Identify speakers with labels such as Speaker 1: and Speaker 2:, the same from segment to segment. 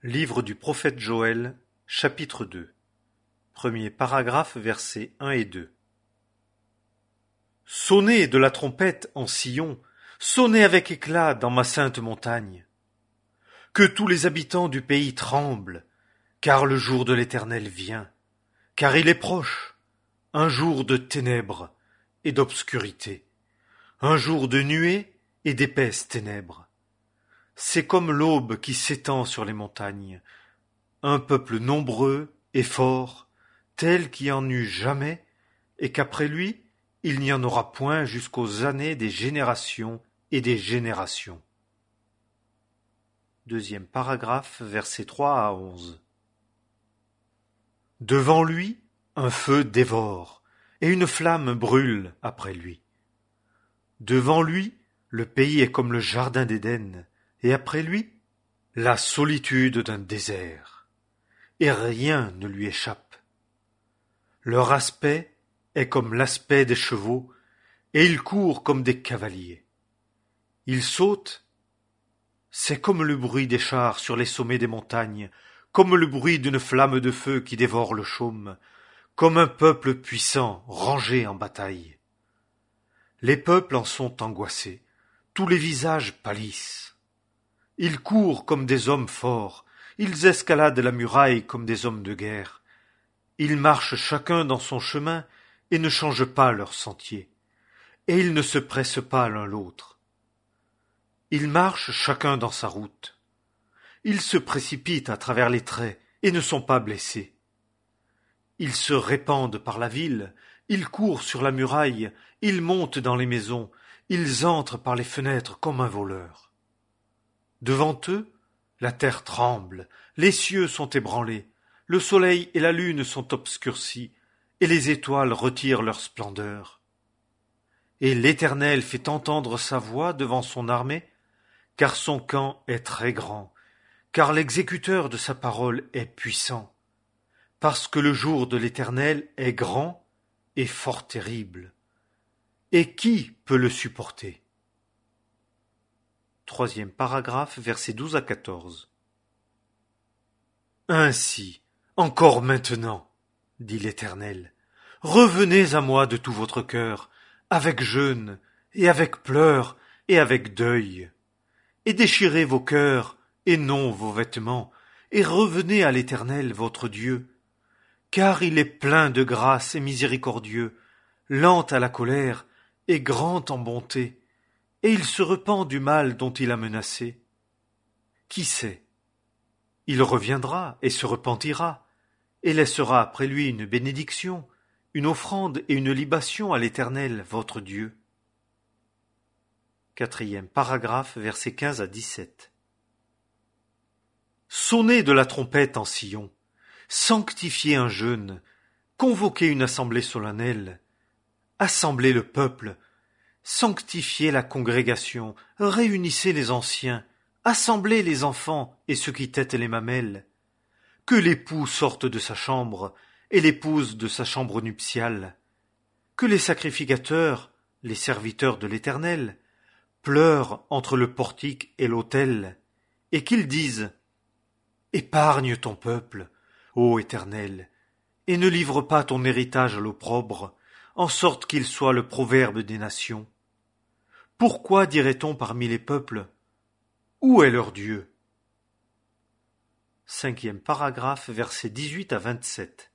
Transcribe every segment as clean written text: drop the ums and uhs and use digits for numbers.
Speaker 1: Livre du prophète Joël, chapitre 2. Premier paragraphe, versets 1 et 2. Sonnez de la trompette en Sion, sonnez avec éclat dans ma sainte montagne. Que tous les habitants du pays tremblent, car le jour de l'Éternel vient, car il est proche, un jour de ténèbres et d'obscurité, un jour de nuées et d'épaisses ténèbres. C'est comme l'aube qui s'étend sur les montagnes, un peuple nombreux et fort, tel qu'il n'y en eut jamais, et qu'après lui, il n'y en aura point jusqu'aux années des générations et des générations. Deuxième paragraphe, versets 3 à 11. Devant lui, un feu dévore, et une flamme brûle après lui. Devant lui, le pays est comme le jardin d'Éden, et après lui, la solitude d'un désert, et rien ne lui échappe. Leur aspect est comme l'aspect des chevaux, et ils courent comme des cavaliers. Ils sautent, c'est comme le bruit des chars sur les sommets des montagnes, comme le bruit d'une flamme de feu qui dévore le chaume, comme un peuple puissant rangé en bataille. Les peuples en sont angoissés, tous les visages pâlissent. Ils courent comme des hommes forts, ils escaladent la muraille comme des hommes de guerre. Ils marchent chacun dans son chemin et ne changent pas leur sentier, et ils ne se pressent pas l'un l'autre. Ils marchent chacun dans sa route. Ils se précipitent à travers les traits et ne sont pas blessés. Ils se répandent par la ville, ils courent sur la muraille, ils montent dans les maisons, ils entrent par les fenêtres comme un voleur. Devant eux, la terre tremble, les cieux sont ébranlés, le soleil et la lune sont obscurcis, et les étoiles retirent leur splendeur. Et l'Éternel fait entendre sa voix devant son armée, car son camp est très grand, car l'exécuteur de sa parole est puissant, parce que le jour de l'Éternel est grand et fort terrible. Et qui peut le supporter? Troisième paragraphe, versets 12 à 14. Ainsi, encore maintenant, dit l'Éternel, revenez à moi de tout votre cœur, avec jeûne, et avec pleurs, et avec deuil, et déchirez vos cœurs, et non vos vêtements, et revenez à l'Éternel votre Dieu, car il est plein de grâce et miséricordieux, lent à la colère, et grand en bonté, et il se repent du mal dont il a menacé. Qui sait? Il reviendra et se repentira, et laissera après lui une bénédiction, une offrande et une libation à l'Éternel, votre Dieu. Quatrième paragraphe, versets 15 à 17. Sonnez de la trompette en Sion, sanctifiez un jeûne, convoquez une assemblée solennelle, assemblez le peuple, sanctifiez la congrégation, réunissez les anciens, assemblez les enfants et ceux qui têtent les mamelles. Que l'époux sorte de sa chambre et l'épouse de sa chambre nuptiale. Que les sacrificateurs, les serviteurs de l'Éternel, pleurent entre le portique et l'autel, et qu'ils disent « Épargne ton peuple, ô Éternel, et ne livre pas ton héritage à l'opprobre, en sorte qu'il soit le proverbe des nations. » Pourquoi dirait-on parmi les peuples « Où est leur Dieu ?» Cinquième paragraphe, versets 18 à 27.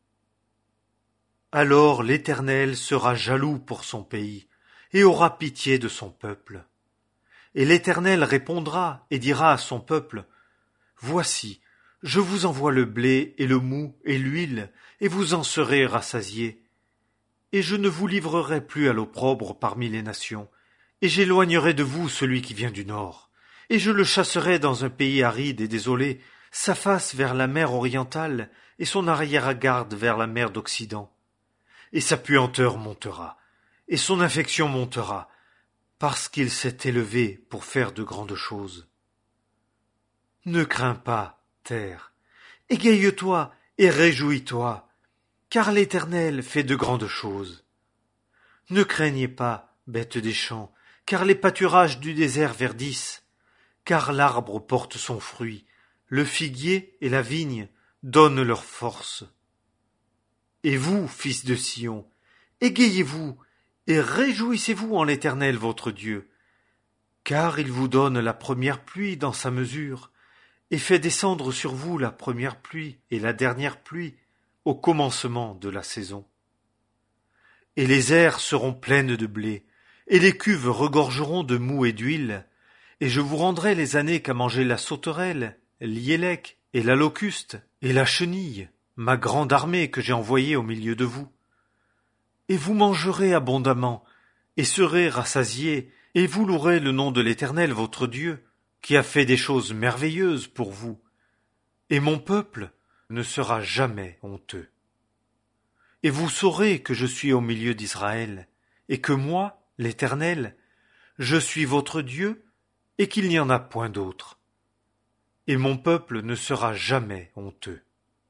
Speaker 1: Alors l'Éternel sera jaloux pour son pays, et aura pitié de son peuple. Et l'Éternel répondra et dira à son peuple, « Voici, je vous envoie le blé et le moût et l'huile, et vous en serez rassasiés. Et je ne vous livrerai plus à l'opprobre parmi les nations, et j'éloignerai de vous celui qui vient du nord, et je le chasserai dans un pays aride et désolé, sa face vers la mer orientale, et son arrière-garde vers la mer d'Occident. Et sa puanteur montera, et son infection montera, parce qu'il s'est élevé pour faire de grandes choses. Ne crains pas, terre, égaye-toi et réjouis-toi, car l'Éternel fait de grandes choses. Ne craignez pas, bêtes des champs, car les pâturages du désert verdissent, car l'arbre porte son fruit, le figuier et la vigne donnent leur force. Et vous, fils de Sion, égayez-vous et réjouissez-vous en l'Éternel votre Dieu, car il vous donne la première pluie dans sa mesure, et fait descendre sur vous la première pluie et la dernière pluie au commencement de la saison. Et les aires seront pleines de blé, et les cuves regorgeront de moût et d'huile, et je vous rendrai les années qu'a mangé la sauterelle, l'hyélec et la locuste, et la chenille, ma grande armée que j'ai envoyée au milieu de vous. Et vous mangerez abondamment, et serez rassasiés, et vous louerez le nom de l'Éternel votre Dieu, qui a fait des choses merveilleuses pour vous. Et mon peuple ne sera jamais honteux. Et vous saurez que je suis au milieu d'Israël, et que moi, l'Éternel, je suis votre Dieu, et qu'il n'y en a point d'autre. Et mon peuple ne sera jamais honteux.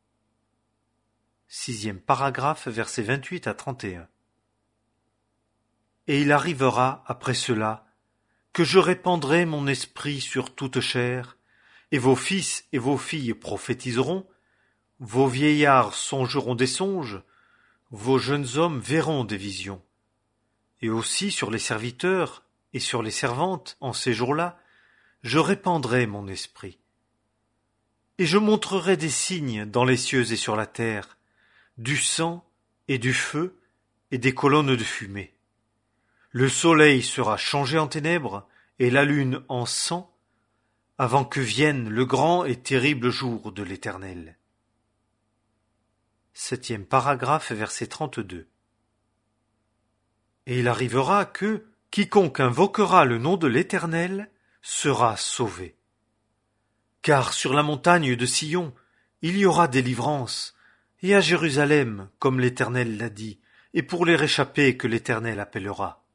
Speaker 1: 6e paragraphe, versets 28 à 31. Et il arrivera, après cela, que je répandrai mon esprit sur toute chair, et vos fils et vos filles prophétiseront, vos vieillards songeront des songes, vos jeunes hommes verront des visions. Et aussi sur les serviteurs et sur les servantes, en ces jours-là, je répandrai mon esprit. Et je montrerai des signes dans les cieux et sur la terre, du sang et du feu et des colonnes de fumée. Le soleil sera changé en ténèbres et la lune en sang, avant que vienne le grand et terrible jour de l'Éternel. 7e paragraphe, verset 32. Et il arrivera que quiconque invoquera le nom de l'Éternel sera sauvé. Car sur la montagne de Sion, il y aura délivrance, et à Jérusalem, comme l'Éternel l'a dit, et pour les réchappés que l'Éternel appellera.